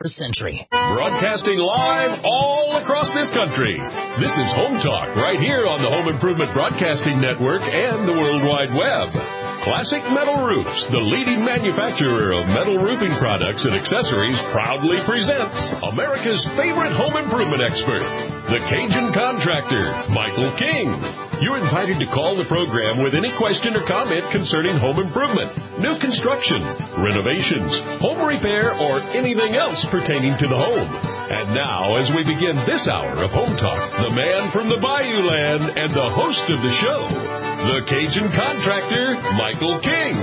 century. Broadcasting live all across this country. This is Home Talk right here on the Home Improvement Broadcasting Network and the World Wide Web. Classic Metal Roofs, the leading manufacturer of metal roofing products and accessories, proudly presents America's favorite home improvement expert, the Cajun Contractor, Michael King. You're invited to call the program with any question or comment concerning home improvement, new construction, renovations, home repair, or anything else pertaining to the home. And now, as we begin this hour of Home Talk, the man from the Bayou Land and the host of the show, the Cajun Contractor, Michael King.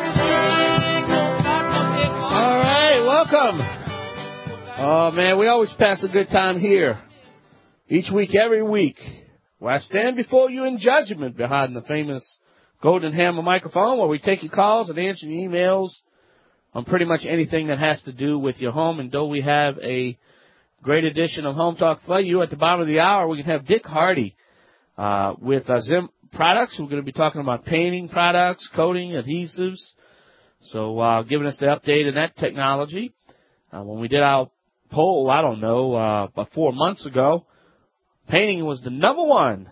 All right, welcome. Oh, man, we always pass a good time here. Each week, every week, where I stand before you in judgment behind the famous Golden Hammer microphone, where we take your calls and answer your emails on pretty much anything that has to do with your home. And though we have a great edition of Home Talk for you at the bottom of the hour, we can have Dick Hardy with Zim Products. We're going to be talking about painting products, coating, adhesives. So giving us the update on that technology. When we did our poll, I don't know, about 4 months ago, painting was the number one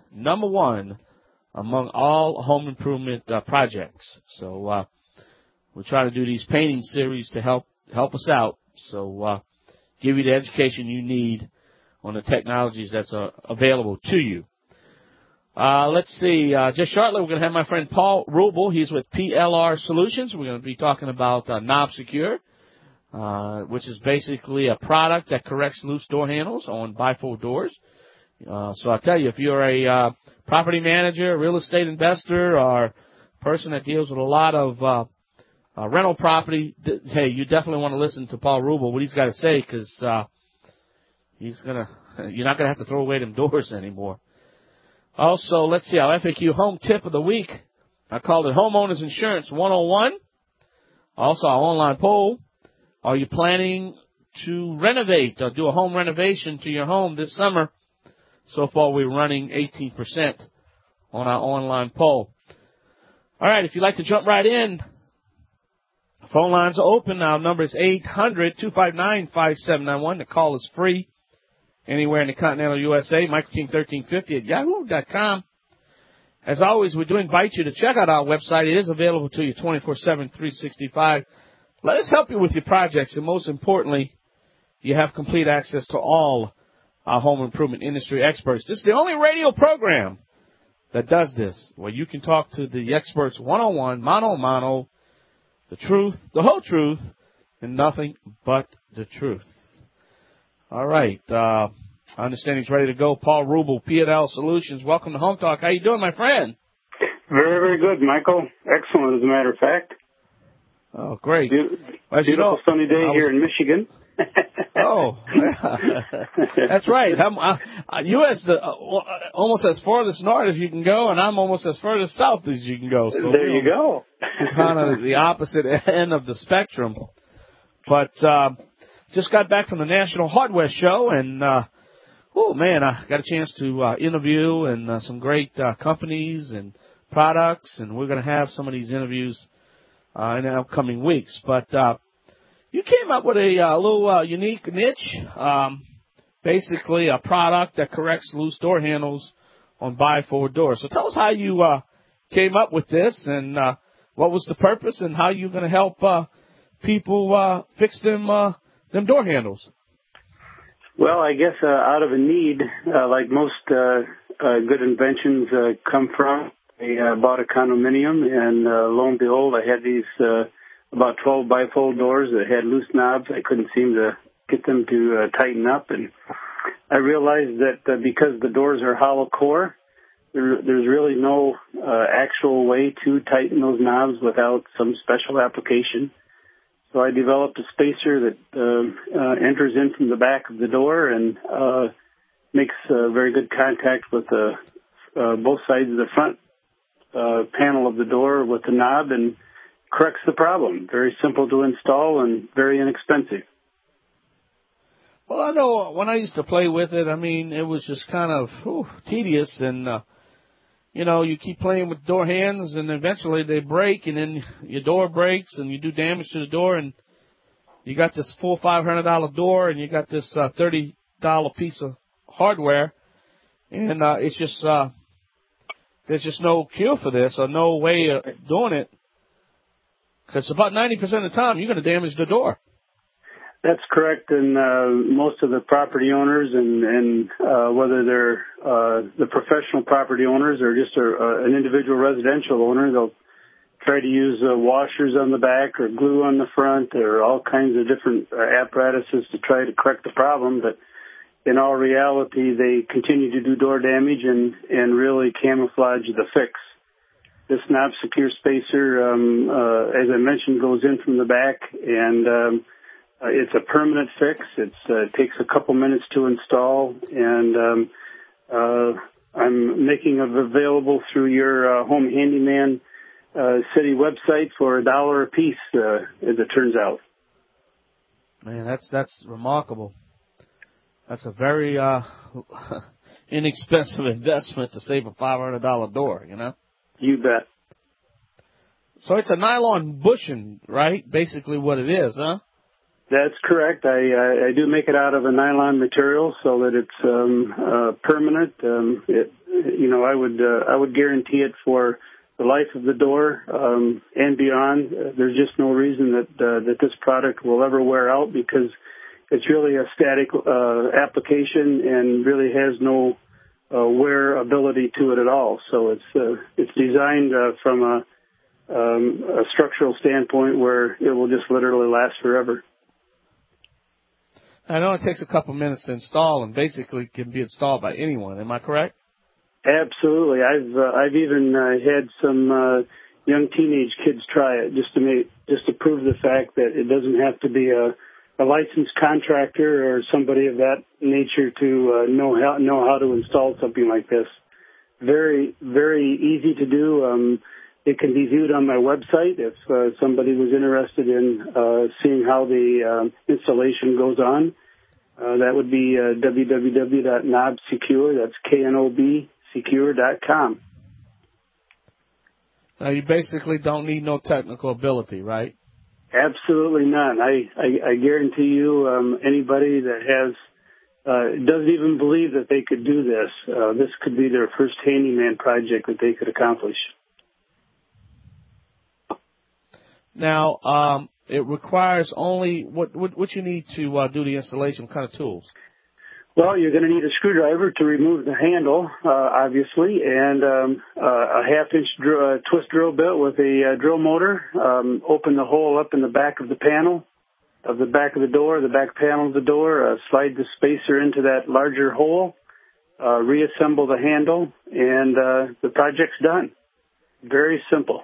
among all home improvement projects. So we're trying to do these painting series to help us out. So give you the education you need on the technologies that's available to you. Let's see. Just shortly, we're going to have my friend Paul Rubel. He's with PLR Solutions. We're going to be talking about Knob Secure, which is basically a product that corrects loose door handles on bifold doors. So I'll tell you, if you're a property manager, real estate investor, or person that deals with a lot of rental property, hey, you definitely want to listen to Paul Rubel, what he's got to say, because you're not going to have to throw away them doors anymore. Also, let's see, our FAQ home tip of the week. I called it Homeowners Insurance 101. Also, our online poll. Are you planning to renovate or do a home renovation to your home this summer? So far, we're running 18% on our online poll. All right, if you'd like to jump right in, phone lines are open. Our number is 800-259-5791. The call is free anywhere in the continental USA. MichaelKing1350 at yahoo.com. As always, we do invite you to check out our website. It is available to you 24/7, 365. Let us help you with your projects, and most importantly, you have complete access to all our home improvement industry experts. This is the only radio program that does this, where you can talk to the experts one-on-one, mano-a-mano, the truth, the whole truth, and nothing but the truth. All right. I understand he's ready to go. Paul Rubel, P&L Solutions. Welcome to Home Talk. How you doing, my friend? Very, very good, Michael. Excellent, as a matter of fact. Oh, great. Beautiful sunny day here in Michigan. Oh, that's right. You almost as farthest north as you can go, and I'm almost as furthest south as you can go. So there you go. Kind of the opposite end of the spectrum. But just got back from the National Hardware Show, and oh man, I got a chance to interview and some great companies and products, and we're going to have some of these interviews in the upcoming weeks. But you came up with a little unique niche, basically a product that corrects loose door handles on bifold doors. So tell us how you came up with this, and what was the purpose, and how you're going to help people fix them door handles. Well, I guess out of a need, like most good inventions come from. I bought a condominium, and lo and behold, I had these about 12 bifold doors that had loose knobs. I couldn't seem to get them to tighten up, and I realized that because the doors are hollow core, there's really no actual way to tighten those knobs without some special application. So I developed a spacer that enters in from the back of the door and makes very good contact with both sides of the front panel of the door with the knob and corrects the problem. Very simple to install and very inexpensive. Well, I know when I used to play with it, I mean, it was just kind of tedious, and you keep playing with door hands, and eventually they break, and then your door breaks, and you do damage to the door, and you got this full $500 door, and you got this $30 piece of hardware, and it's just there's just no cure for this or no way of doing it, because about 90% of the time you're going to damage the door. That's correct, and most of the property owners, and whether they're the professional property owners or just an individual residential owner, they'll try to use washers on the back or glue on the front or all kinds of different apparatuses to try to correct the problem. But in all reality, they continue to do door damage and really camouflage the fix. This knob secure spacer, as I mentioned, goes in from the back, and it's a permanent fix. It takes a couple minutes to install, and I'm making it available through your Home Handyman city website for $1 a piece, as it turns out. Man, that's remarkable. That's a very inexpensive investment to save a $500 door, you know? You bet. So it's a nylon bushing, right? Basically what it is, huh? That's correct. I do make it out of a nylon material so that it's permanent. I would guarantee it for the life of the door and beyond. There's just no reason that this product will ever wear out, because it's really a static application and really has no wear ability to it at all. So it's designed from a structural standpoint where it will just literally last forever. I know it takes a couple minutes to install and basically can be installed by anyone. Am I correct? Absolutely. I've even had some young teenage kids try it just to prove the fact that it doesn't have to be a licensed contractor or somebody of that nature to know how to install something like this. Very, very easy to do. It can be viewed on my website if somebody was interested in seeing how the installation goes on. That would be www.knobsecure, that's K-N-O-B, secure.com. Now, you basically don't need no technical ability, right? Absolutely none. I guarantee you anybody that doesn't even believe that they could do this, this could be their first handyman project that they could accomplish. Now, it requires only what you need to do the installation. What kind of tools? Well, you're going to need a screwdriver to remove the handle, obviously, and a half-inch twist drill bit with a drill motor. Open the hole up in the back of the panel, of the back of the door, the back panel of the door. Slide the spacer into that larger hole. Reassemble the handle, and the project's done. Very simple.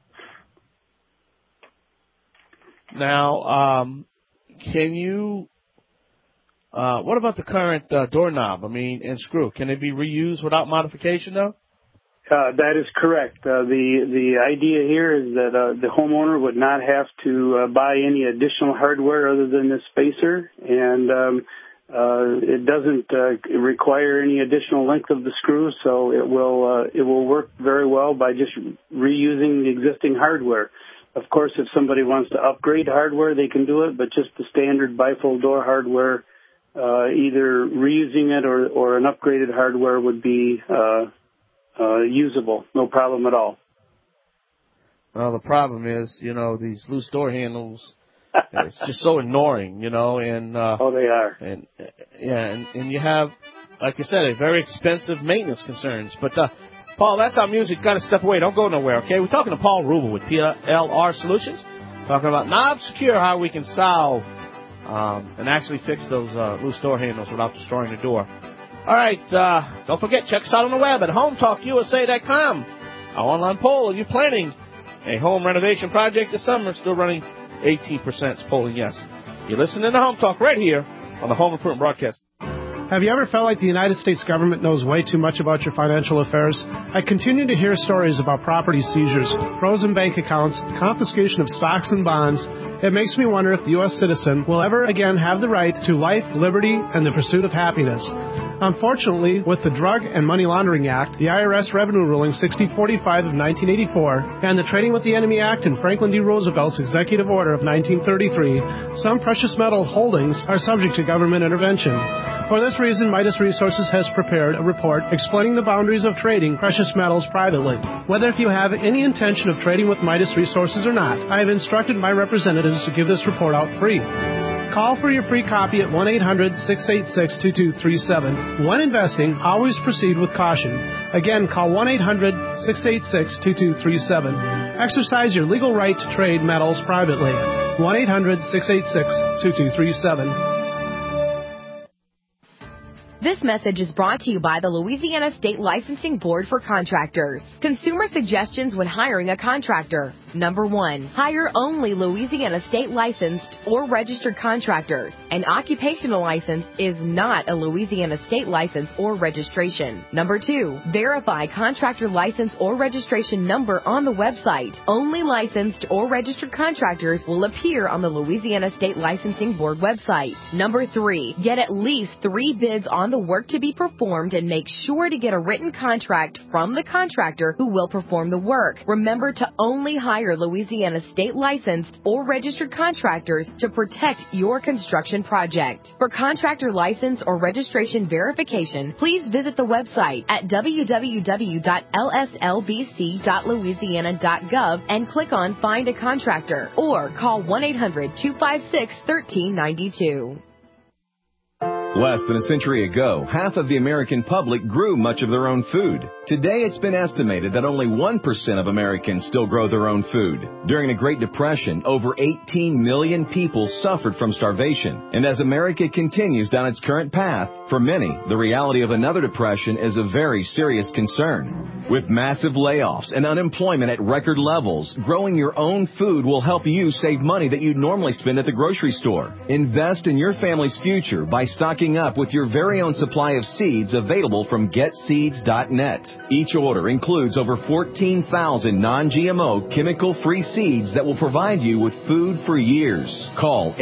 Now, can you? What about the current doorknob? And screw. Can it be reused without modification, though? That is correct. The idea here is that the homeowner would not have to buy any additional hardware other than this spacer, and it doesn't require any additional length of the screw, so it will work very well by just reusing the existing hardware. Of course, if somebody wants to upgrade hardware, they can do it, but just the standard bifold door hardware, either reusing it or an upgraded hardware would be usable. No problem at all. Well, the problem is, these loose door handles, it's just so annoying, and... oh, they are. And you have, like you said, a very expensive maintenance concerns. But, Paul, that's our music. Got to step away. Don't go nowhere, okay? We're talking to Paul Rubel with PLR Solutions, talking about Knob Secure, how we can solve and actually fix those loose door handles without destroying the door. All right, don't forget, check us out on the web at HomeTalkUSA.com. Our online poll, are you planning a home renovation project this summer? Still running 18% polling yes. You're listening to Home Talk right here on the Home Improvement Broadcast. Have you ever felt like the United States government knows way too much about your financial affairs? I continue to hear stories about property seizures, frozen bank accounts, confiscation of stocks and bonds. It makes me wonder if the U.S. citizen will ever again have the right to life, liberty, and the pursuit of happiness. Unfortunately, with the Drug and Money Laundering Act, the IRS Revenue Ruling 6045 of 1984, and the Trading with the Enemy Act and Franklin D. Roosevelt's Executive Order of 1933, some precious metal holdings are subject to government intervention. For this reason, Midas Resources has prepared a report explaining the boundaries of trading precious metals privately. Whether if you have any intention of trading with Midas Resources or not, I have instructed my representatives to give this report out free. Call for your free copy at 1-800-686-2237. When investing, always proceed with caution. Again, call 1-800-686-2237. Exercise your legal right to trade metals privately. 1-800-686-2237. This message is brought to you by the Louisiana State Licensing Board for Contractors. Consumer suggestions when hiring a contractor. Number 1, hire only Louisiana State licensed or registered contractors. An occupational license is not a Louisiana State license or registration. Number 2, verify contractor license or registration number on the website. Only licensed or registered contractors will appear on the Louisiana State Licensing Board website. Number 3, get at least 3 bids on the work to be performed and make sure to get a written contract from the contractor who will perform the work. Remember to only hire Louisiana State licensed or registered contractors to protect your construction project. For contractor license or registration verification, please visit the website at www.lslbc.louisiana.gov and click on Find a Contractor or call 1-800-256-1392. Less than a century ago, half of the American public grew much of their own food. Today, it's been estimated that only 1% of Americans still grow their own food. During the Great Depression, over 18 million people suffered from starvation. And as America continues down its current path, for many, the reality of another depression is a very serious concern. With massive layoffs and unemployment at record levels, growing your own food will help you save money that you'd normally spend at the grocery store. Invest in your family's future by stocking up with your very own supply of seeds available from GetSeeds.net. Each order includes over 14,000 non-GMO, chemical-free seeds that will provide you with food for years. Call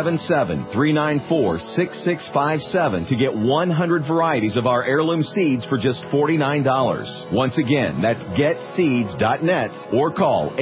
877-394-6657 to get 100 varieties of our heirloom seeds for just $49. Once again, that's GetSeeds.net or call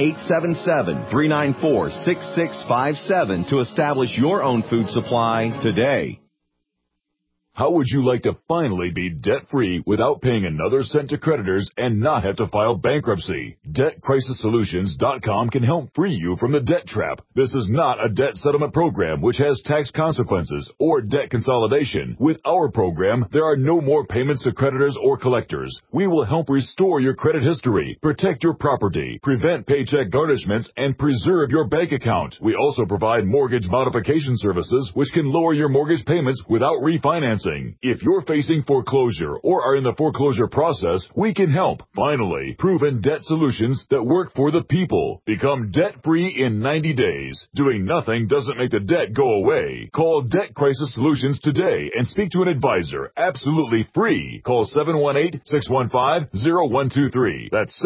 877-394-6657 to establish your own food supply today. How would you like to finally be debt-free without paying another cent to creditors and not have to file bankruptcy? DebtCrisisSolutions.com can help free you from the debt trap. This is not a debt settlement program which has tax consequences or debt consolidation. With our program, there are no more payments to creditors or collectors. We will help restore your credit history, protect your property, prevent paycheck garnishments, and preserve your bank account. We also provide mortgage modification services which can lower your mortgage payments without refinancing. If you're facing foreclosure or are in the foreclosure process, we can help. Finally, proven debt solutions that work for the people. Become debt-free in 90 days. Doing nothing doesn't make the debt go away. Call Debt Crisis Solutions today and speak to an advisor absolutely free. Call 718-615-0123. That's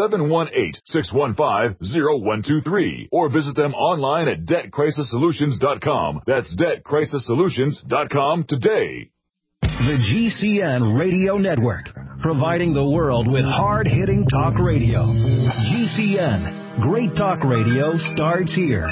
718-615-0123. Or visit them online at DebtCrisisSolutions.com. That's DebtCrisisSolutions.com today. The GCN Radio Network, providing the world with hard-hitting talk radio. GCN, great talk radio starts here.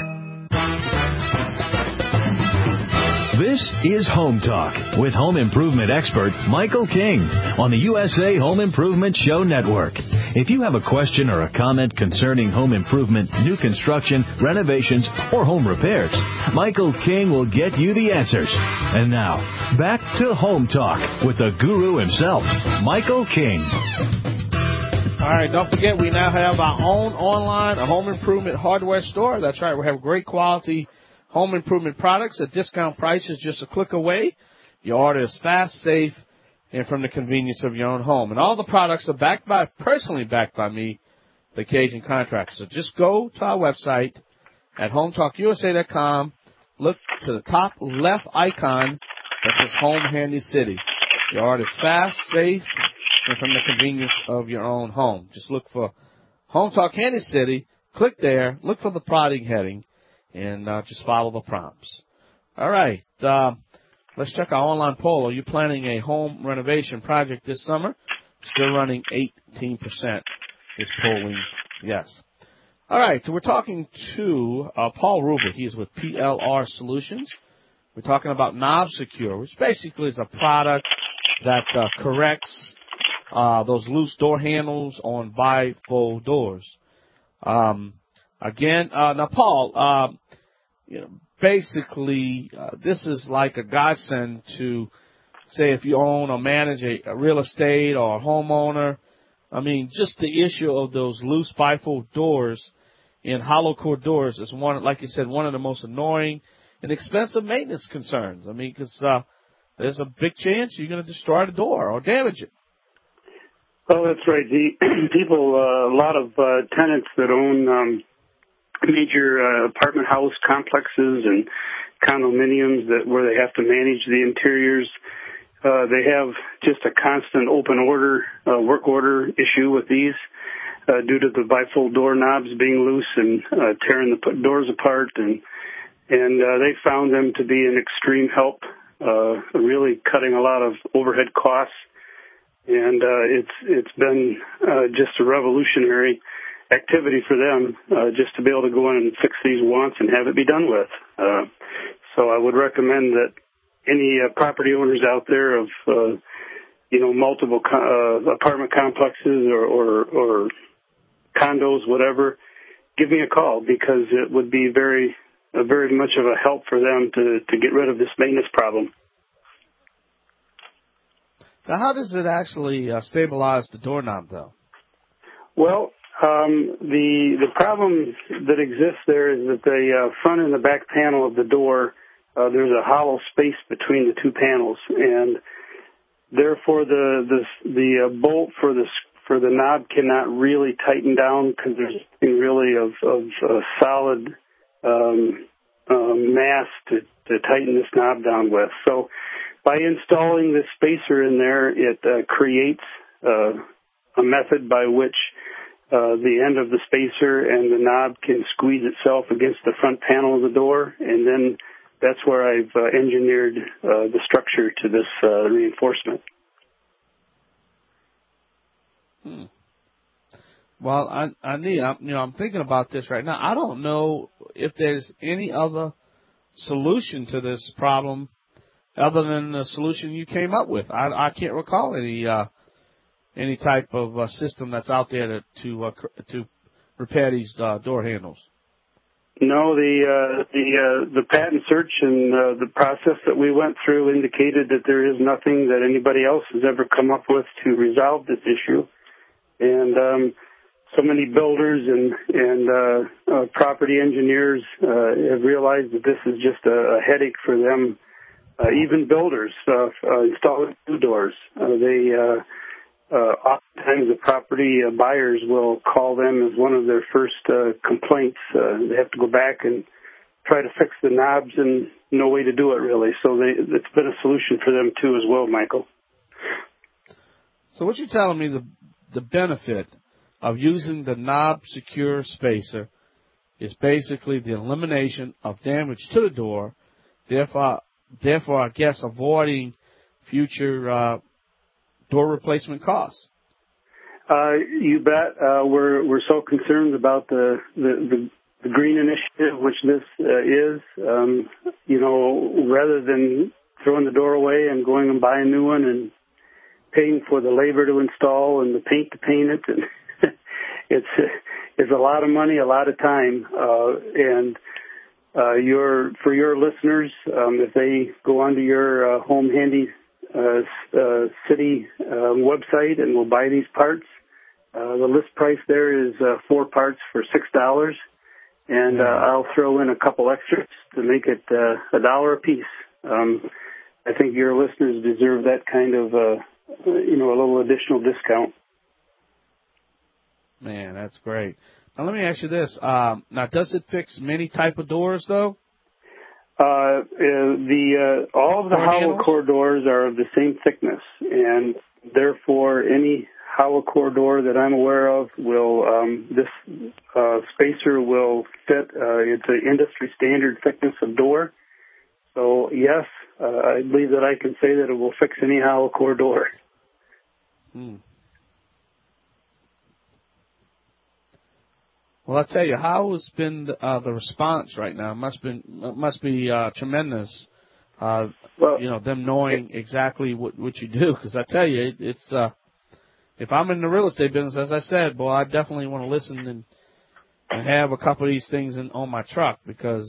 This is Home Talk with home improvement expert Michael King on the USA Home Improvement Show Network. If you have a question or a comment concerning home improvement, new construction, renovations, or home repairs, Michael King will get you the answers. And now, back to Home Talk with the guru himself, Michael King. All right, don't forget we now have our own online home improvement hardware store. That's right, we have great quality home improvement products at discount prices just a click away. Your order is fast, safe, and from the convenience of your own home. And all the products are personally backed by me, the Cajun Contractor. So just go to our website at HomeTalkUSA.com. Look to the top left icon that says Home Handy City. Your order is fast, safe, and from the convenience of your own home. Just look for Home Talk Handy City. Click there. Look for the product heading. And just follow the prompts. All right. Let's check our online poll. Are you planning a home renovation project this summer? Still running 18% is polling yes. All right, so we're talking to Paul Ruber. He's with PLR Solutions. We're talking about Knob Secure, which basically is a product that corrects those loose door handles on bifold doors. Now, Paul, basically, this is like a godsend to, say, if you own or manage a real estate or a homeowner. I mean, just the issue of those loose bifold doors and hollow core doors is one, like you said, one of the most annoying and expensive maintenance concerns. I mean, because there's a big chance you're going to destroy the door or damage it. Well, that's right. The people, a lot of tenants that own major apartment house complexes and condominiums where they have to manage the interiors, they have just a constant open order, work order issue with these due to the bifold door knobs being loose and tearing the doors apart, and they found them to be an extreme help, really cutting a lot of overhead costs. And it's been just a revolutionary activity for them just to be able to go in and fix these once and have it be done with. So I would recommend that any property owners out there of multiple apartment complexes or condos, whatever, give me a call, because it would be very much of a help for them to get rid of this maintenance problem. Now, how does it actually stabilize the doorknob, though? Well, the problem that exists there is that the front and the back panel of the door, there's a hollow space between the two panels, and therefore the bolt for the knob cannot really tighten down, because there's nothing really of solid mass to tighten this knob down with. So by installing this spacer in there, it creates a method by which the end of the spacer and the knob can squeeze itself against the front panel of the door, and then that's where I've engineered the structure to this reinforcement. Well, I'm thinking about this right now. I don't know if there's any other solution to this problem other than the solution you came up with. I can't recall any type of system that's out there to repair these door handles. No, the patent search and the process that we went through indicated that there is nothing that anybody else has ever come up with to resolve this issue. And so many builders and property engineers have realized that this is just a headache for them. Even builders installing new doors. Oftentimes the property buyers will call them as one of their first complaints. They have to go back and try to fix the knobs, and no way to do it, really. So it's been a solution for them, too, as well, Michael. So what you're telling me, the benefit of using the Knob Secure spacer is basically the elimination of damage to the door, therefore I guess, avoiding future door replacement costs. You bet. We're so concerned about the green initiative, which this is. Rather than throwing the door away and going and buying a new one and paying for the labor to install and the paint to paint it, and it's a lot of money, a lot of time, and for your listeners, if they go onto your Home Handy City website and will buy these parts, the list price there is 4 parts for $6, and I'll throw in a couple extras to make it $1 a piece. I think your listeners deserve that kind of a little additional discount. Man, that's great. Now, let me ask you this. Now, does it fix many type of doors, though? All of the hollow core doors are of the same thickness, and therefore any hollow core door that I'm aware of will this spacer will fit. It's an industry standard thickness of door, So, yes, I believe that I can say that it will fix any hollow core door. Well, I'll tell you, how has been the response right now? It must be tremendous. Them knowing exactly what you do. Because I tell you, it's if I'm in the real estate business, as I said, boy, I definitely want to listen and have a couple of these things on my truck, because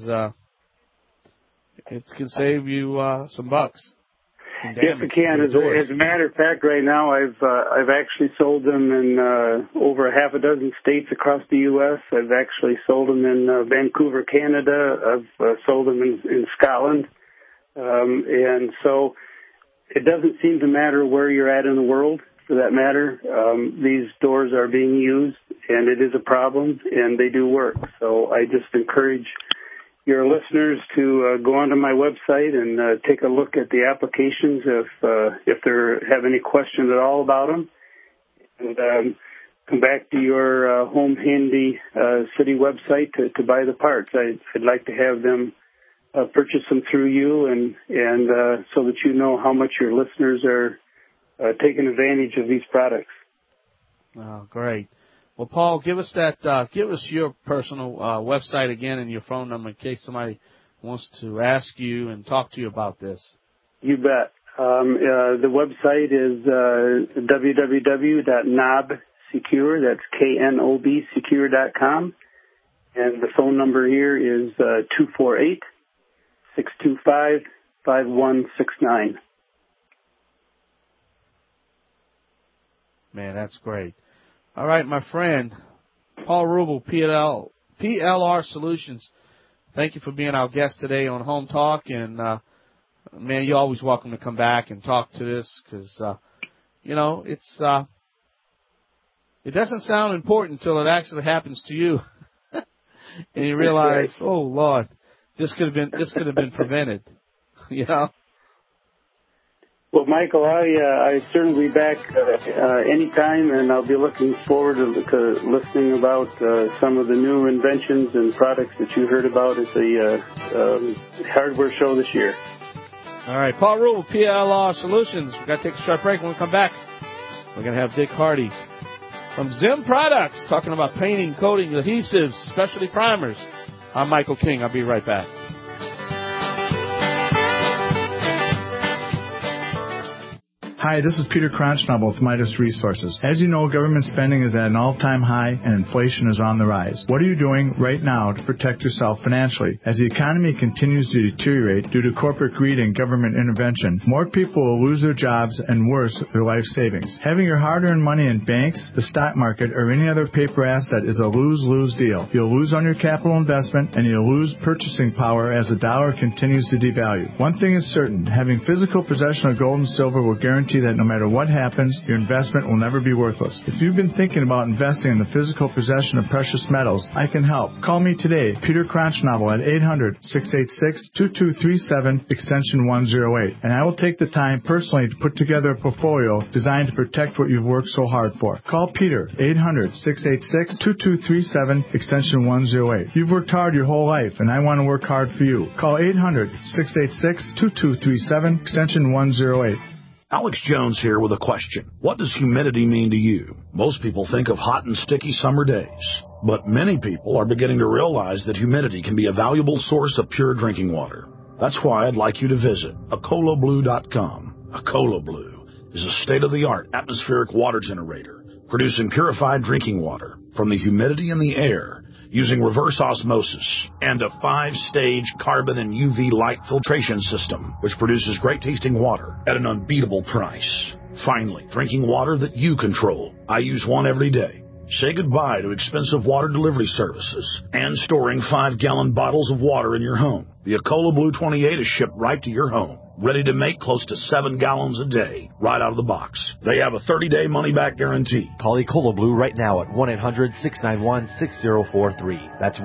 it can save you some bucks. Yes, it can. As a matter of fact, right now I've actually sold them in over half a dozen states across the U.S. I've actually sold them in Vancouver, Canada. I've sold them in Scotland. And so it doesn't seem to matter where you're at in the world, for that matter. These doors are being used, and it is a problem, and they do work. So I just encourage your listeners to go onto my website and take a look at the applications if they have any question at all about them, and come back to your Home Handy City website to buy the parts. I'd like to have them purchase them through you, and so that you know how much your listeners are taking advantage of these products. Oh, great. Well, Paul, give us your personal website again and your phone number in case somebody wants to ask you and talk to you about this. You bet. The website is www.knobsecure. That's KNOB secure.com, and the phone number here is 248-625-5169. Man, that's great. All right, my friend, Paul Rubel, PLR Solutions. Thank you for being our guest today on Home Talk. And, man, you're always welcome to come back and talk to this because, it doesn't sound important until it actually happens to you. And you realize, oh, Lord, this could have been prevented, Well, Michael, I certainly be back anytime, and I'll be looking forward to listening about some of the new inventions and products that you heard about at the hardware show this year. All right, Paul Rubel, PLR Solutions. We've got to take a short break. When we come back, we're going to have Dick Hardy from Zim Products talking about painting, coating, adhesives, specialty primers. I'm Michael King. I'll be right back. Hi, this is Peter Kronschnabel with Midas Resources. As you know, government spending is at an all-time high and inflation is on the rise. What are you doing right now to protect yourself financially? As the economy continues to deteriorate due to corporate greed and government intervention, more people will lose their jobs and worse, their life savings. Having your hard-earned money in banks, the stock market, or any other paper asset is a lose-lose deal. You'll lose on your capital investment and you'll lose purchasing power as the dollar continues to devalue. One thing is certain, having physical possession of gold and silver will guarantee that no matter what happens, your investment will never be worthless. If you've been thinking about investing in the physical possession of precious metals, I can help. Call me today, Peter Kronschnabel, at 800-686-2237, extension 108, and I will take the time personally to put together a portfolio designed to protect what you've worked so hard for. Call Peter, 800-686-2237, extension 108. You've worked hard your whole life, and I want to work hard for you. Call 800-686-2237, extension 108. Alex Jones here with a question. What does humidity mean to you? Most people think of hot and sticky summer days, but many people are beginning to realize that humidity can be a valuable source of pure drinking water. That's why I'd like you to visit AcolaBlue.com. Acola Blue is a state-of-the-art atmospheric water generator producing purified drinking water from the humidity in the air using reverse osmosis and a 5-stage carbon and UV light filtration system, which produces great-tasting water at an unbeatable price. Finally, drinking water that you control. I use one every day. Say goodbye to expensive water delivery services and storing 5-gallon bottles of water in your home. The Acola Blue 28 is shipped right to your home, ready to make close to 7 gallons a day, right out of the box. They have a 30-day money-back guarantee. Call Ecola Blue right now at 1-800-691-6043. That's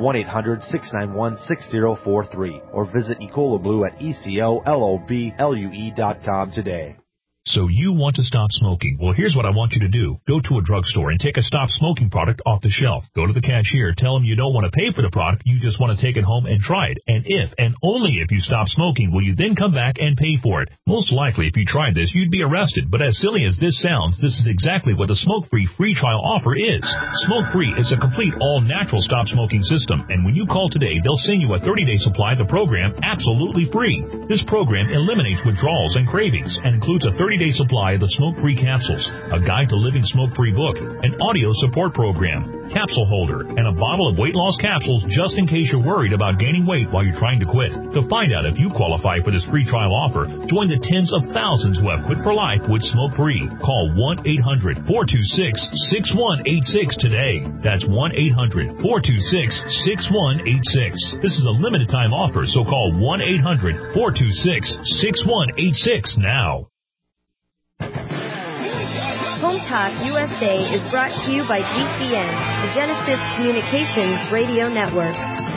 1-800-691-6043. Or visit Ecola Blue at ECOLOBLUE.com today. So you want to stop smoking. Well, here's what I want you to do. Go to a drugstore and take a stop smoking product off the shelf. Go to the cashier. Tell them you don't want to pay for the product. You just want to take it home and try it. And if, and only if you stop smoking, will you then come back and pay for it. Most likely, if you tried this, you'd be arrested. But as silly as this sounds, this is exactly what the Smoke-Free free trial offer is. Smoke-Free is a complete all-natural stop smoking system. And when you call today, they'll send you a 30-day supply of the program absolutely free. This program eliminates withdrawals and cravings and includes a 30-day supply of the Smoke-Free capsules, a guide to living smoke-free book, an audio support program, capsule holder, and a bottle of weight loss capsules just in case you're worried about gaining weight while you're trying to quit. To find out if you qualify for this free trial offer, join the tens of thousands who have quit for life with Smoke-Free. Call 1-800-426-6186 today. That's 1-800-426-6186. This is a limited time offer, so call 1-800-426-6186 now. Home Talk USA is brought to you by GCN, the Genesis Communications Radio Network.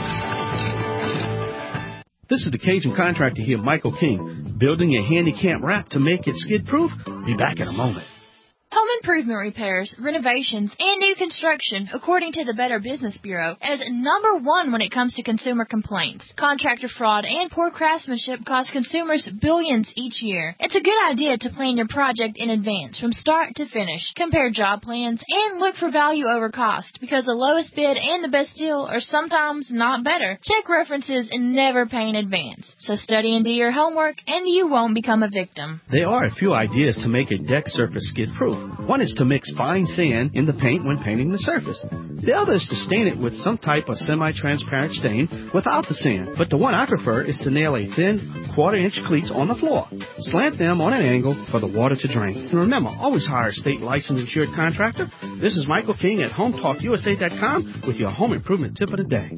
This is the Cajun contractor here, Michael King, building a handicap ramp to make it skid-proof. Be back in a moment. Home improvement repairs, renovations, and new construction, according to the Better Business Bureau, is number one when it comes to consumer complaints. Contractor fraud and poor craftsmanship cost consumers billions each year. It's a good idea to plan your project in advance, from start to finish. Compare job plans and look for value over cost, because the lowest bid and the best deal are sometimes not better. Check references and never pay in advance. So study and do your homework, and you won't become a victim. There are a few ideas to make a deck surface skid-proof. One is to mix fine sand in the paint when painting the surface. The other is to stain it with some type of semi-transparent stain without the sand. But the one I prefer is to nail a thin quarter-inch cleats on the floor. Slant them on an angle for the water to drain. And remember, always hire a state licensed insured contractor. This is Michael King at HomeTalkUSA.com with your home improvement tip of the day.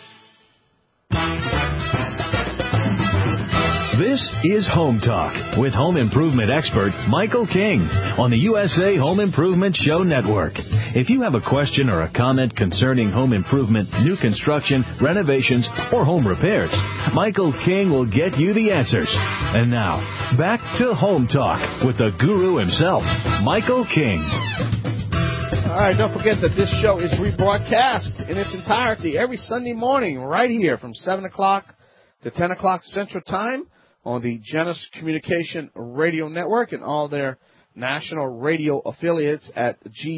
This is Home Talk with home improvement expert Michael King on the USA Home Improvement Show Network. If you have a question or a comment concerning home improvement, new construction, renovations, or home repairs, Michael King will get you the answers. And now, back to Home Talk with the guru himself, Michael King. All right, don't forget that this show is rebroadcast in its entirety every Sunday morning right here from 7 o'clock to 10 o'clock Central Time on the Genesis Communication Radio Network and all their national radio affiliates at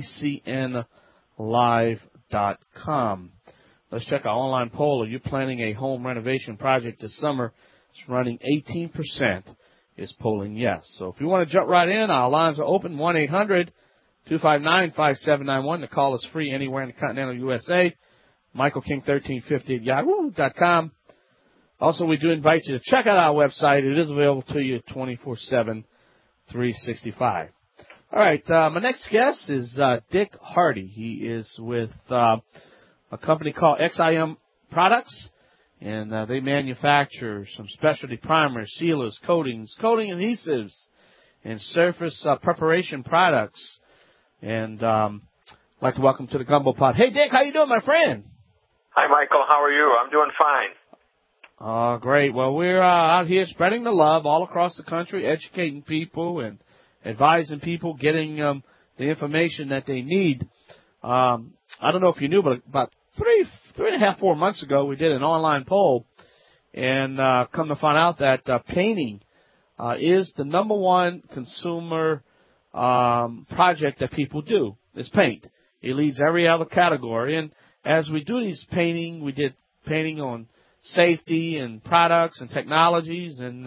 GCNlive.com. Let's check our online poll. Are you planning a home renovation project this summer? It's running 18%. Is polling yes. So if you want to jump right in, our lines are open, 1-800-259-5791. The call is free anywhere in the continental USA. Michael King 1350 at yahoo.com. Also, we do invite you to check out our website. It is available to you 24/7, 365. All right, my next guest is Dick Hardy. He is with a company called XIM Products, and they manufacture some specialty primers, sealers, coatings, coating adhesives, and surface preparation products. And I'd like to welcome to the Gumbo Pot. Hey, Dick, how you doing, my friend? Hi, Michael. How are you? I'm doing fine. Oh, great. Well, we're out here spreading the love all across the country, educating people and advising people, getting the information that they need. I don't know if you knew, but about 3.5, 4 months ago, we did an online poll, and come to find out that painting is the number one consumer project that people do, is paint. It leads every other category. And as we do these painting, we did painting on safety and products and technologies, and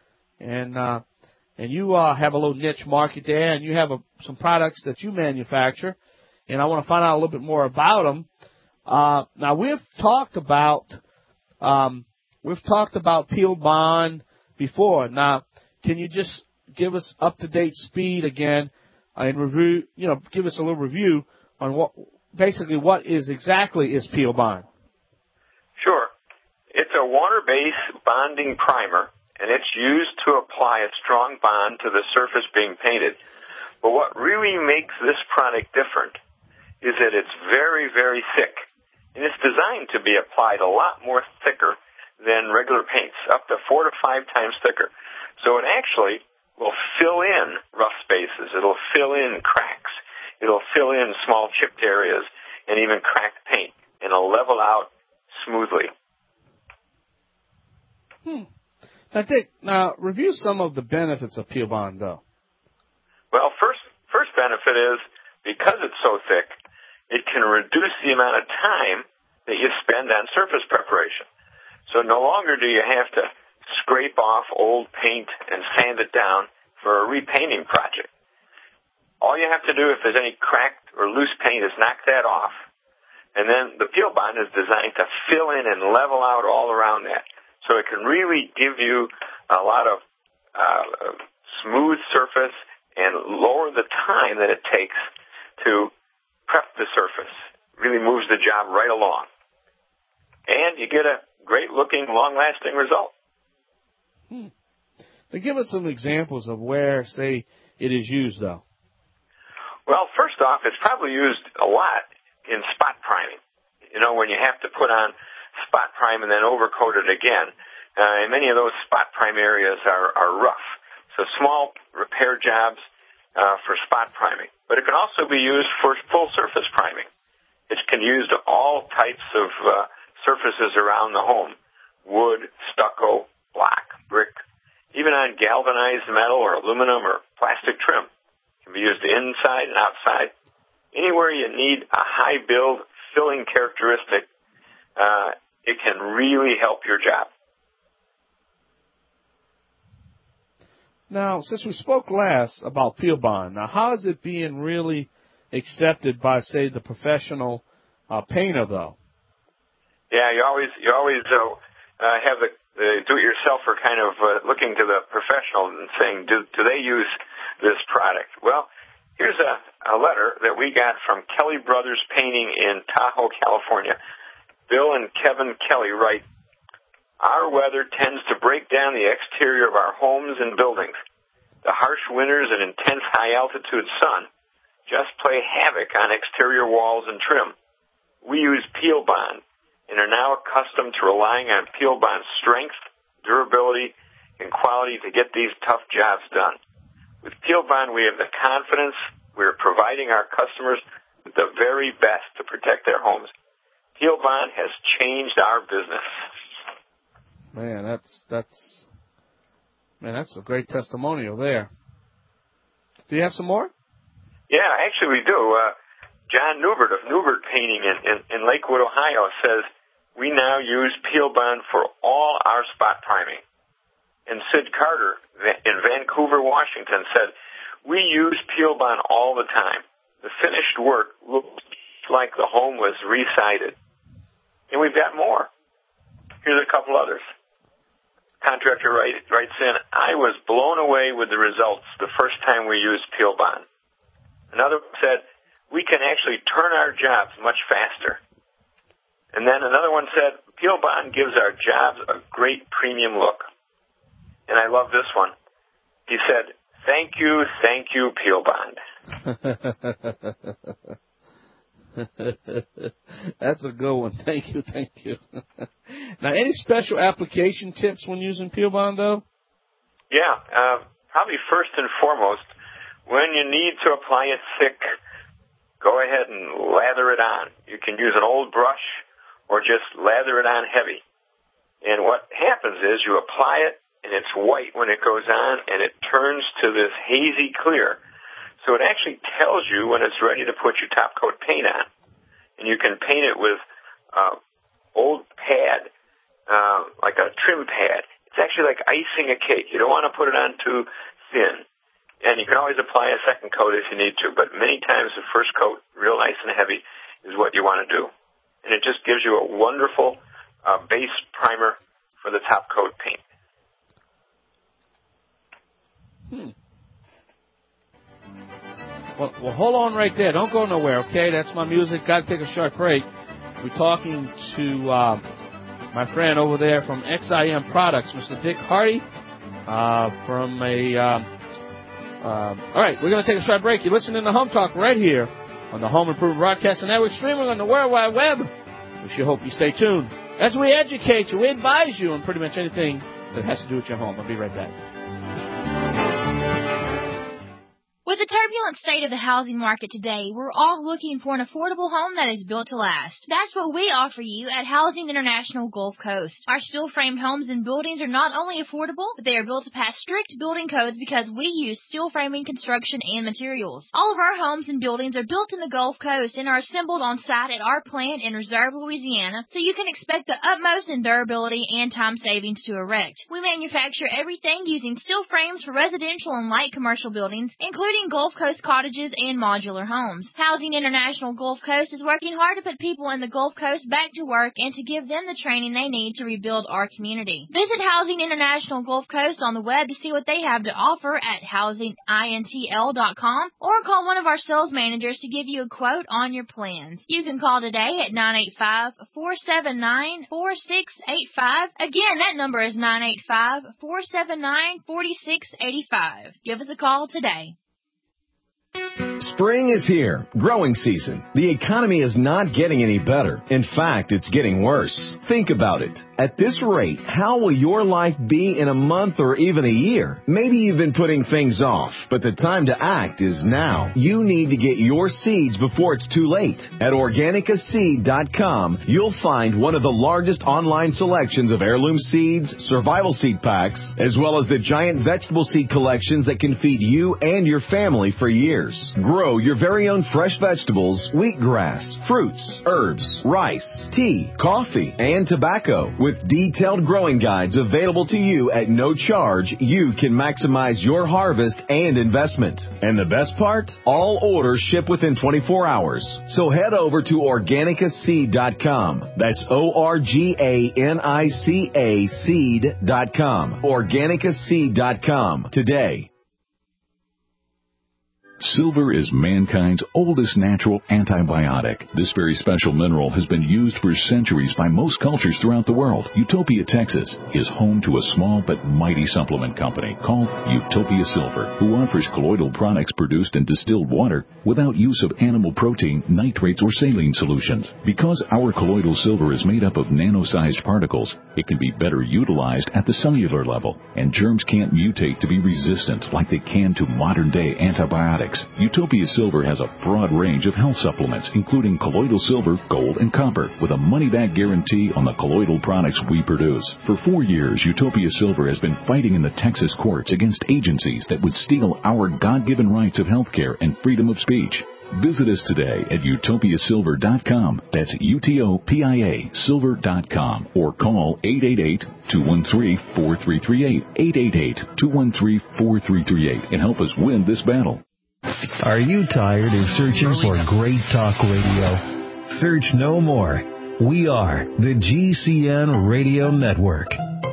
you have a little niche market there, and you have some products that you manufacture, and I want to find out a little bit more about them. Now we've talked about Peel Bond before. Now, can you just give us up to date speed again and review? Give us a little review on what exactly is Peel Bond. Sure. It's a water-based bonding primer, and it's used to apply a strong bond to the surface being painted. But what really makes this product different is that it's very, very thick, and it's designed to be applied a lot more thicker than regular paints, up to 4 to 5 times thicker. So it actually will fill in rough spaces. It'll fill in cracks. It'll fill in small chipped areas and even cracked paint, and it'll level out smoothly. Now, Dick, review some of the benefits of Peel Bond, though. Well, first benefit is, because it's so thick, it can reduce the amount of time that you spend on surface preparation. So no longer do you have to scrape off old paint and sand it down for a repainting project. All you have to do if there's any cracked or loose paint is knock that off. And then the Peel Bond is designed to fill in and level out all around that. So it can really give you a lot of smooth surface and lower the time that it takes to prep the surface. Really moves the job right along. And you get a great-looking, long-lasting result. Now give us some examples of where, say, it is used, though. Well, first off, it's probably used a lot in spot priming. You know, when you have to put on spot prime and then overcoat it again. And many of those spot prime areas are rough. So small repair jobs for spot priming. But it can also be used for full surface priming. It can be used to all types of surfaces around the home. Wood, stucco, block, brick, even on galvanized metal or aluminum or plastic trim. It can be used inside and outside. Anywhere you need a high build filling characteristic, it can really help your job. Now, since we spoke last about Peel Bond, now how is it being really accepted by, say, the professional painter, though? Yeah, you always have the do-it-yourselfer kind of looking to the professional and saying, do they use this product? Well, here's a letter that we got from Kelly Brothers Painting in Tahoe, California. Bill and Kevin Kelly write, our weather tends to break down the exterior of our homes and buildings. The harsh winters and intense high-altitude sun just play havoc on exterior walls and trim. We use Peel Bond and are now accustomed to relying on Peel Bond's strength, durability, and quality to get these tough jobs done. With Peel Bond, we have the confidence we are providing our customers with the very best to protect their homes. Peel Bond has changed our business. Man, that's a great testimonial there. Do you have some more? Yeah, actually we do. John Newbert of Newbert Painting in Lakewood, Ohio says, we now use Peel Bond for all our spot priming. And Sid Carter in Vancouver, Washington said, we use Peel Bond all the time. The finished work looks like the home was re-sided. And we've got more. Here's a couple others. Contractor writes in, I was blown away with the results the first time we used Peel Bond. Another said, we can actually turn our jobs much faster. And then another one said, Peel Bond gives our jobs a great premium look. And I love this one. He said, thank you, Peel Bond. That's a good one. Thank you. Now, any special application tips when using Peel Bond, though? Yeah, probably first and foremost, when you need to apply it thick, go ahead and lather it on. You can use an old brush or just lather it on heavy. And what happens is you apply it, and it's white when it goes on, and it turns to this hazy clear. So it actually tells you when it's ready to put your top coat paint on. And you can paint it with old pad, like a trim pad. It's actually like icing a cake. You don't want to put it on too thin. And you can always apply a second coat if you need to, but many times the first coat, real nice and heavy, is what you want to do. And it just gives you a wonderful base primer for the top coat paint. Well, hold on right there. Don't go nowhere, okay? That's my music. Got to take a short break. We're talking to my friend over there from XIM Products, Mr. Dick Hardy, from a... all right, we're going to take a short break. You're listening to Home Talk right here on the Home Improvement Broadcasting Network, streaming on the World Wide Web. We sure hope you stay tuned as we educate you, we advise you on pretty much anything that has to do with your home. I'll be right back. With the turbulent state of the housing market today, we're all looking for an affordable home that is built to last. That's what we offer you at Housing International Gulf Coast. Our steel-framed homes and buildings are not only affordable, but they are built to pass strict building codes because we use steel framing construction and materials. All of our homes and buildings are built in the Gulf Coast and are assembled on site at our plant in Reserve, Louisiana, so you can expect the utmost in durability and time savings to erect. We manufacture everything using steel frames for residential and light commercial buildings, including Gulf Coast cottages and modular homes. Housing International Gulf Coast is working hard to put people in the Gulf Coast back to work and to give them the training they need to rebuild our community. Visit Housing International Gulf Coast on the web to see what they have to offer at housingintl.com or call one of our sales managers to give you a quote on your plans. You can call today at 985-479-4685. Again, that number is 985-479-4685. Give us a call today. Spring is here. Growing season. The economy is not getting any better. In fact, it's getting worse. Think about it. At this rate, how will your life be in a month or even a year? Maybe you've been putting things off, but the time to act is now. You need to get your seeds before it's too late. At OrganicaSeed.com, you'll find one of the largest online selections of heirloom seeds, survival seed packs, as well as the giant vegetable seed collections that can feed you and your family for years. Grow your very own fresh vegetables, wheatgrass, fruits, herbs, rice, tea, coffee, and tobacco. With detailed growing guides available to you at no charge, you can maximize your harvest and investment. And the best part? All orders ship within 24 hours. So head over to OrganicaSeed.com. That's OrganicaSeed seed.com. OrganicaSeed.com today. Silver is mankind's oldest natural antibiotic. This very special mineral has been used for centuries by most cultures throughout the world. Utopia, Texas is home to a small but mighty supplement company called Utopia Silver, who offers colloidal products produced in distilled water without use of animal protein, nitrates, or saline solutions. Because our colloidal silver is made up of nano-sized particles, it can be better utilized at the cellular level, and germs can't mutate to be resistant like they can to modern-day antibiotics. Utopia Silver has a broad range of health supplements, including colloidal silver, gold, and copper, with a money-back guarantee on the colloidal products we produce. For 4 years, Utopia Silver has been fighting in the Texas courts against agencies that would steal our God-given rights of health care and freedom of speech. Visit us today at utopiasilver.com. That's UTOPIA silver.com, or call 888-213-4338, 888-213-4338, and help us win this battle. Are you tired of searching for great talk radio? Search no more. We are the GCN Radio Network.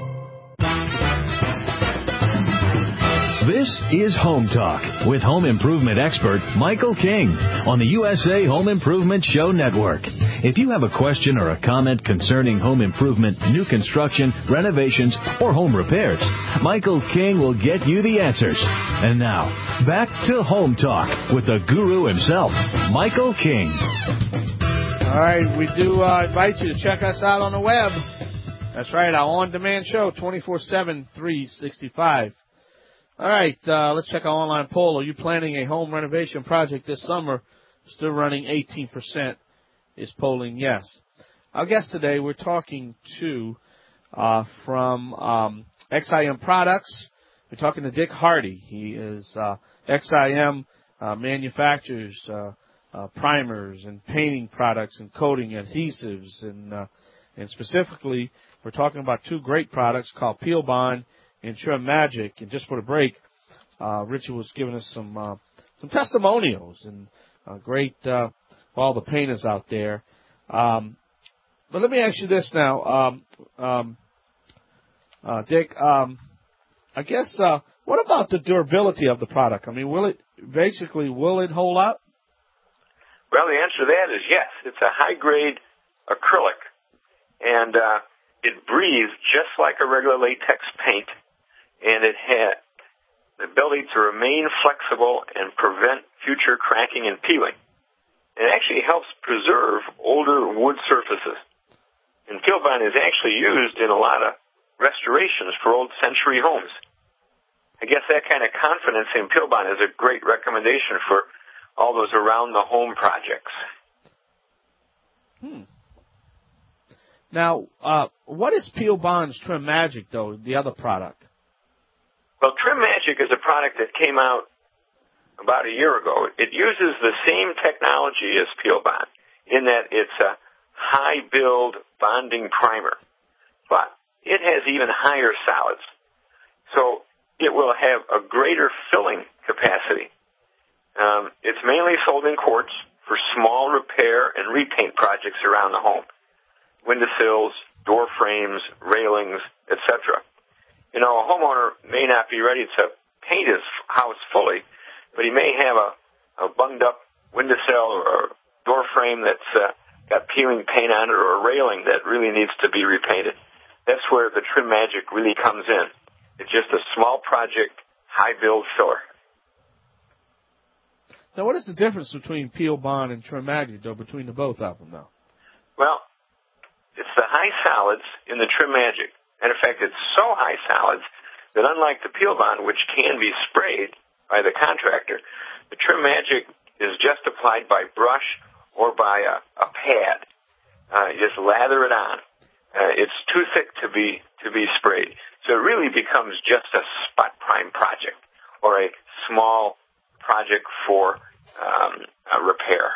This is Home Talk with home improvement expert Michael King on the USA Home Improvement Show Network. If you have a question or a comment concerning home improvement, new construction, renovations, or home repairs, Michael King will get you the answers. And now, back to Home Talk with the guru himself, Michael King. All right, we do invite you to check us out on the web. That's right, our on-demand show, 24/7, 365. All right, let's check our online poll. Are you planning a home renovation project this summer? Still running 18% is polling yes. Our guest today, we're talking to from XIM Products. We're talking to Dick Hardy. He is XIM manufactures primers and painting products and coating adhesives, and specifically, we're talking about two great products called Peel Bond and Trim Magic. And just for the break, Richard was giving us some testimonials and great for all the painters out there. But let me ask you this now, Dick. I guess what about the durability of the product? I mean, will it hold up? Well, the answer to that is yes. It's a high-grade acrylic, and it breathes just like a regular latex paint. And it had the ability to remain flexible and prevent future cracking and peeling. It actually helps preserve older wood surfaces. And Peel Bond is actually used in a lot of restorations for old century homes. I guess that kind of confidence in Peel Bond is a great recommendation for all those around-the-home projects. Now, what is Peel Bond's Trim Magic, though, the other product? Well, Trim Magic is a product that came out about a year ago. It uses the same technology as Peel Bond in that it's a high-build bonding primer, but it has even higher solids. So it will have a greater filling capacity. It's mainly sold in quarts for small repair and repaint projects around the home. Windowsills, door frames, railings, etc. You know, a homeowner may not be ready to paint his house fully, but he may have a bunged up windowsill or door frame that's got peeling paint on it, or a railing that really needs to be repainted. That's where the Trim Magic really comes in. It's just a small project, high build filler. Now, what is the difference between Peel Bond and Trim Magic, though, between the both of them, though? Well, it's the high solids in the Trim Magic. And in fact, it's so high solids that unlike the Peel Bond, which can be sprayed by the contractor, the Trim Magic is just applied by brush or by a pad. You just lather it on. It's too thick to be sprayed. So it really becomes just a spot prime project or a small project for a repair.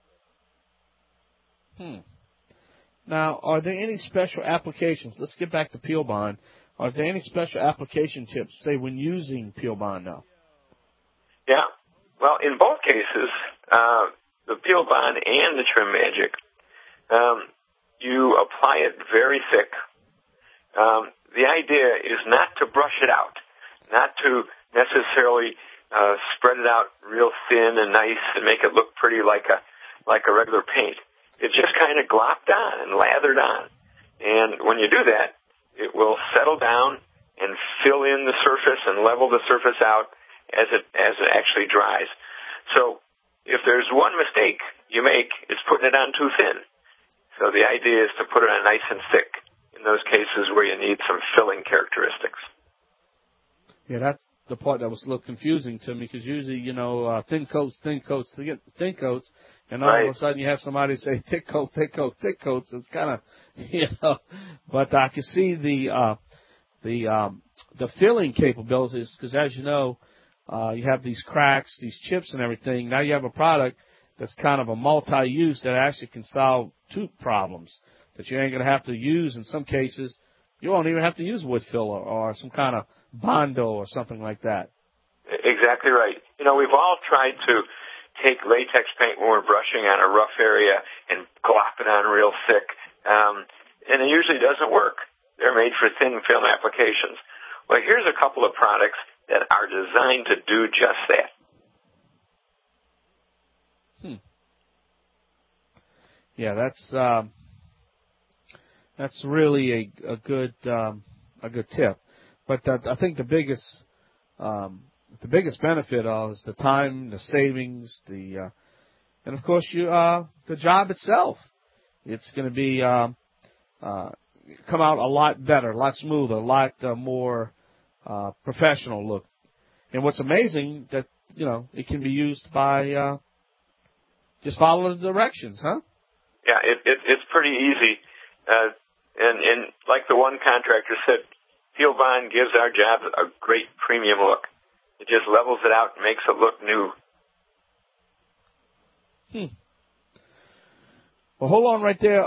Now, are there any special applications? Let's get back to Peel Bond. Are there any special application tips, say, when using Peel Bond now? Yeah. Well, in both cases, the Peel Bond and the Trim Magic, you apply it very thick. The idea is not to brush it out, not to necessarily spread it out real thin and nice and make it look pretty like a regular paint. It's just kind of glopped on and lathered on. And when you do that, it will settle down and fill in the surface and level the surface out as it actually dries. So if there's one mistake you make, it's putting it on too thin. So the idea is to put it on nice and thick in those cases where you need some filling characteristics. Yeah, that's the part that was a little confusing to me, because usually, you know, thin coats, and all of a sudden you have somebody say thick coat. It's kind of, you know, but I can see the filling capabilities, because as you know, you have these cracks, these chips and everything. Now you have a product that's kind of a multi-use that actually can solve two problems that you ain't going to have to use. In some cases, you won't even have to use wood filler or some kind of Bondo or something like that. Exactly right. You know, we've all tried to take latex paint when we're brushing on a rough area and glop it on real thick, and it usually doesn't work. They're made for thin film applications. Well, here's a couple of products that are designed to do just that. Yeah, that's really a good tip. But I think the biggest benefit is the time, the savings, and of course the job itself. It's going to be come out a lot better, a lot smoother, a lot more professional look. And what's amazing that, you know, it can be used by just follow the directions, huh? Yeah, it's pretty easy, and like the one contractor said, Peel Bond gives our job a great premium look. It just levels it out and makes it look new. Well, hold on right there.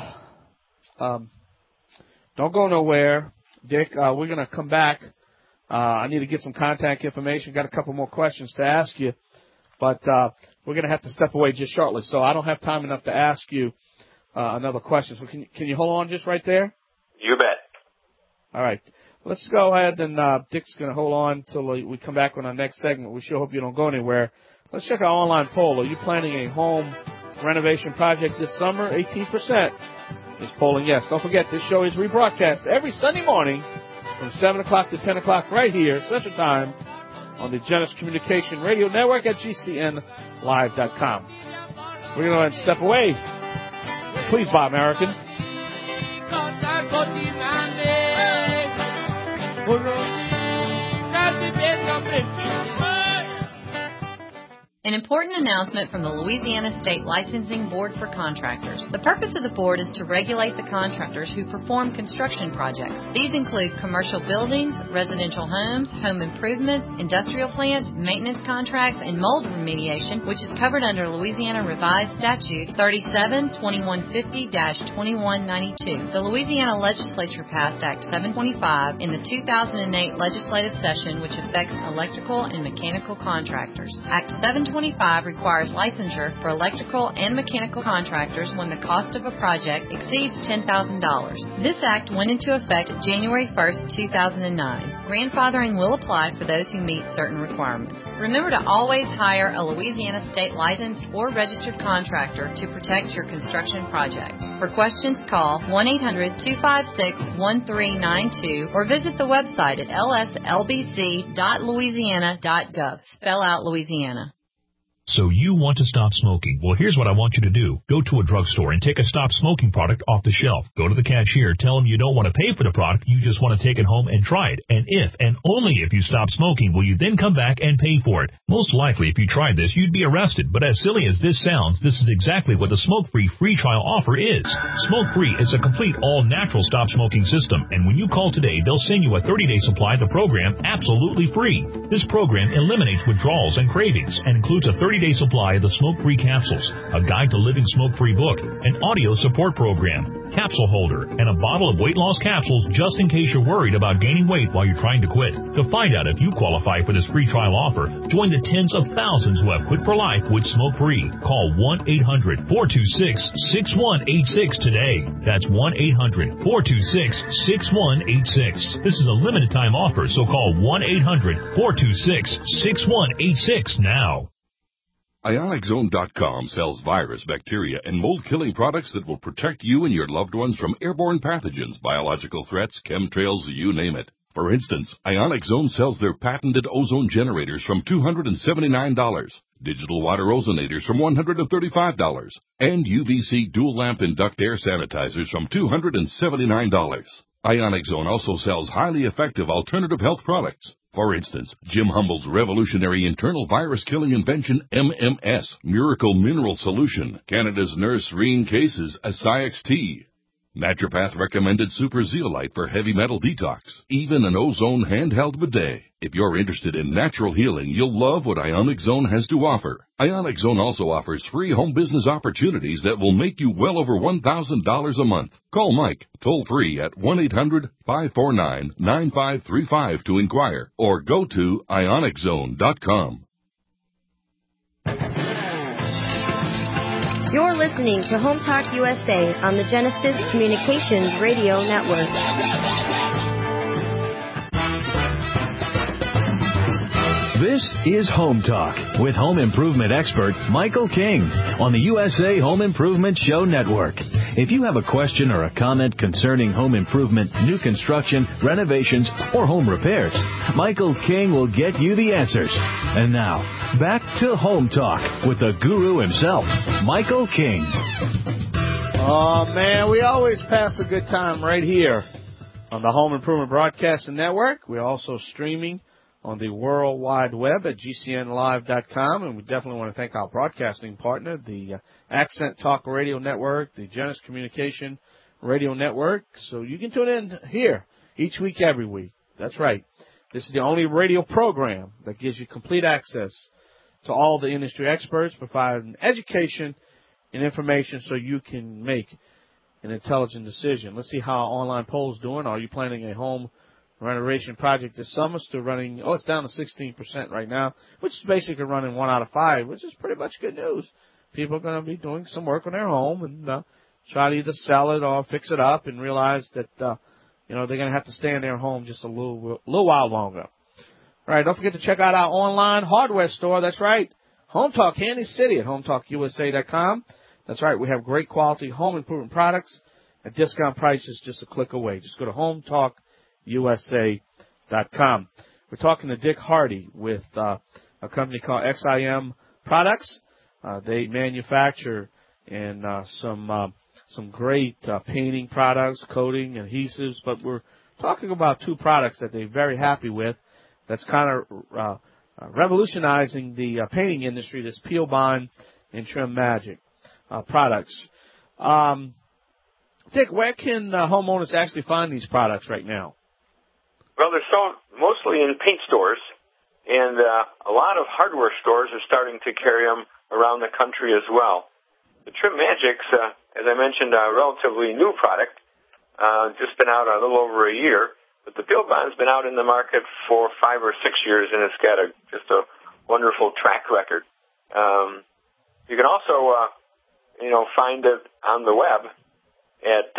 Don't go nowhere, Dick. We're going to come back. I need to get some contact information. Got a couple more questions to ask you, but we're going to have to step away just shortly. So I don't have time enough to ask you another question. So can you hold on just right there? You bet. All right. Let's go ahead, and Dick's going to hold on until we come back on our next segment. We sure hope you don't go anywhere. Let's check our online poll. Are you planning a home renovation project this summer? 18% is polling yes. Don't forget, this show is rebroadcast every Sunday morning from 7 o'clock to 10 o'clock right here, Central Time, on the Genesis Communication Radio Network at GCNlive.com. We're going to go ahead and step away. Please buy American. An important announcement from the Louisiana State Licensing Board for Contractors. The purpose of the board is to regulate the contractors who perform construction projects. These include commercial buildings, residential homes, home improvements, industrial plants, maintenance contracts, and mold remediation, which is covered under Louisiana Revised Statutes 37-2150-2192. The Louisiana Legislature passed Act 725 in the 2008 legislative session, which affects electrical and mechanical contractors. Act 725 requires licensure for electrical and mechanical contractors when the cost of a project exceeds $10,000. This act went into effect January 1st, 2009. Grandfathering will apply for those who meet certain requirements. Remember to always hire a Louisiana state licensed or registered contractor to protect your construction project. For questions, call 1-800-256-1392 or visit the website at lslbc.louisiana.gov. Spell out Louisiana. So you want to stop smoking? Well, here's what I want you to do. Go to a drugstore and take a stop smoking product off the shelf. Go to the cashier, tell them you don't want to pay for the product, you just want to take it home and try it. And if, and only if you stop smoking, will you then come back and pay for it. Most likely, if you tried this, you'd be arrested. But as silly as this sounds, this is exactly what the Smoke-Free free trial offer is. Smoke-Free is a complete all-natural stop smoking system. And when you call today, they'll send you a 30-day supply of the program absolutely free. This program eliminates withdrawals and cravings and includes a 30-day supply of the Smoke-Free capsules, a guide to living smoke-free book, an audio support program, capsule holder, and a bottle of weight loss capsules just in case you're worried about gaining weight while you're trying to quit. To find out if you qualify for this free trial offer, join the tens of thousands who have quit for life with Smoke-Free. Call 1-800-426-6186 today. That's 1-800-426-6186. This is a limited time offer, so call 1-800-426-6186 now. IonicZone.com sells virus, bacteria, and mold-killing products that will protect you and your loved ones from airborne pathogens, biological threats, chemtrails, you name it. For instance, Ionic Zone sells their patented ozone generators from $279, digital water ozonators from $135, and UVC dual lamp and duct air sanitizers from $279. Ionic Zone also sells highly effective alternative health products. For instance, Jim Humble's revolutionary internal virus-killing invention, MMS, Miracle Mineral Solution, Canada's Nurse Reen Case's Asiax Tea, Naturopath recommended Super Zeolite for heavy metal detox, even an ozone handheld bidet. If you're interested in natural healing, you'll love what Ionic Zone has to offer. Ionic Zone also offers free home business opportunities that will make you well over $1,000 a month. Call Mike toll free at 1-800-549-9535 to inquire, or go to ioniczone.com. You're listening to Home Talk USA on the Genesis Communications Radio Network. This is Home Talk with home improvement expert Michael King on the USA Home Improvement Show Network. If you have a question or a comment concerning home improvement, new construction, renovations, or home repairs, Michael King will get you the answers. And now, back to Home Talk with the guru himself, Michael King. Oh, man, we always pass a good time right here on the Home Improvement Broadcasting Network. We're also streaming on the World Wide Web at GCNlive.com, and we definitely want to thank our broadcasting partner, the Accent Talk Radio Network, the Genesis Communication Radio Network. So you can tune in here each week, every week. That's right. This is the only radio program that gives you complete access to all the industry experts, providing education and information so you can make an intelligent decision. Let's see how our online poll is doing. Are you planning a home renovation project this summer? Still running, it's down to 16% right now, which is basically running 1 out of 5, which is pretty much good news. People are going to be doing some work on their home and try to either sell it or fix it up and realize that, they're going to have to stay in their home just a little while longer. All right, don't forget to check out our online hardware store. That's right, Home Talk Handy City at HomeTalkUSA.com. That's right, we have great quality home improvement products at discount prices just a click away. Just go to HomeTalkUSA.com. We're talking to Dick Hardy with a company called XIM Products. They manufacture and some great painting products, coating, adhesives, but we're talking about two products that they're very happy with. That's kind of revolutionizing the painting industry, this Peel Bond and Trim Magic products. Dick, where can homeowners actually find these products right now? Well, they're sold mostly in paint stores, and a lot of hardware stores are starting to carry them around the country as well. The Trim Magics, as I mentioned, a relatively new product, just been out a little over a year, but the Peel Bond's been out in the market for 5 or 6 years, and it's got just a wonderful track record. You can also, find it on the web at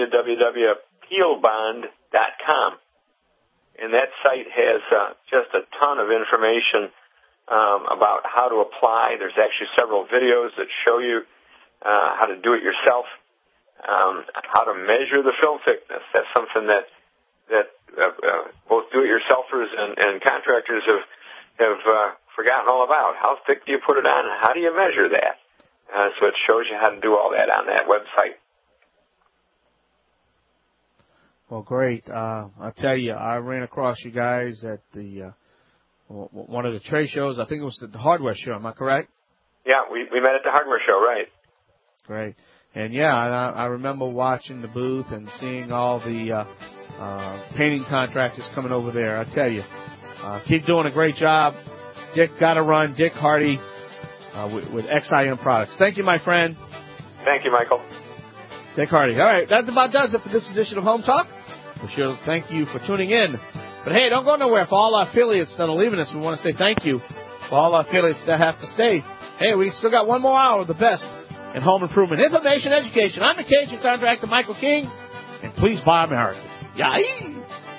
www.peelbond.com, and that site has just a ton of information about how to apply. There's actually several videos that show you how to do it yourself, how to measure the film thickness. That's something that both do-it-yourselfers and contractors have forgotten all about. How thick do you put it on, and how do you measure that? So it shows you how to do all that on that website. Well, great. I'll tell you, I ran across you guys at the one of the trade shows. I think it was the hardware show. Am I correct? Yeah, we met at the hardware show, right. Great. And, yeah, I remember watching the booth and seeing all the painting contractors coming over there. I tell you, keep doing a great job. Dick, gotta run. Dick Hardy with XIM Products. Thank you, my friend. Thank you, Michael. Dick Hardy. All right, that about does it for this edition of Home Talk. We sure thank you for tuning in. But, hey, don't go nowhere. For all our affiliates that are leaving us, we want to say thank you. For all our affiliates that have to stay, hey, we still got one more hour of the best in home improvement, information, education. I'm the Cajun contractor, Michael King, and please buy American. Yay!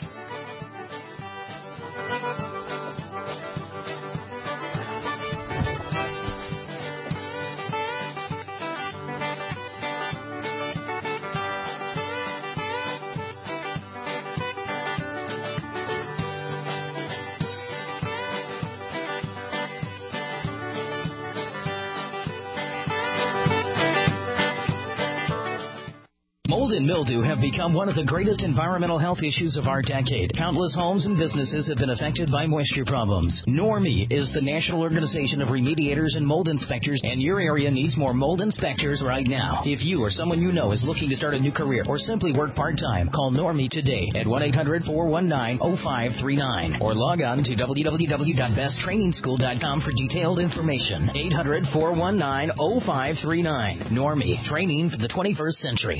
Mold and mildew have become one of the greatest environmental health issues of our decade. Countless homes and businesses have been affected by moisture problems. NORMI is the National Organization of Remediators and Mold Inspectors, and your area needs more mold inspectors right now. If you or someone you know is looking to start a new career or simply work part-time, call NORMI today at 1-800-419-0539 or log on to www.besttrainingschool.com for detailed information. 800-419-0539. NORMI, training for the 21st century.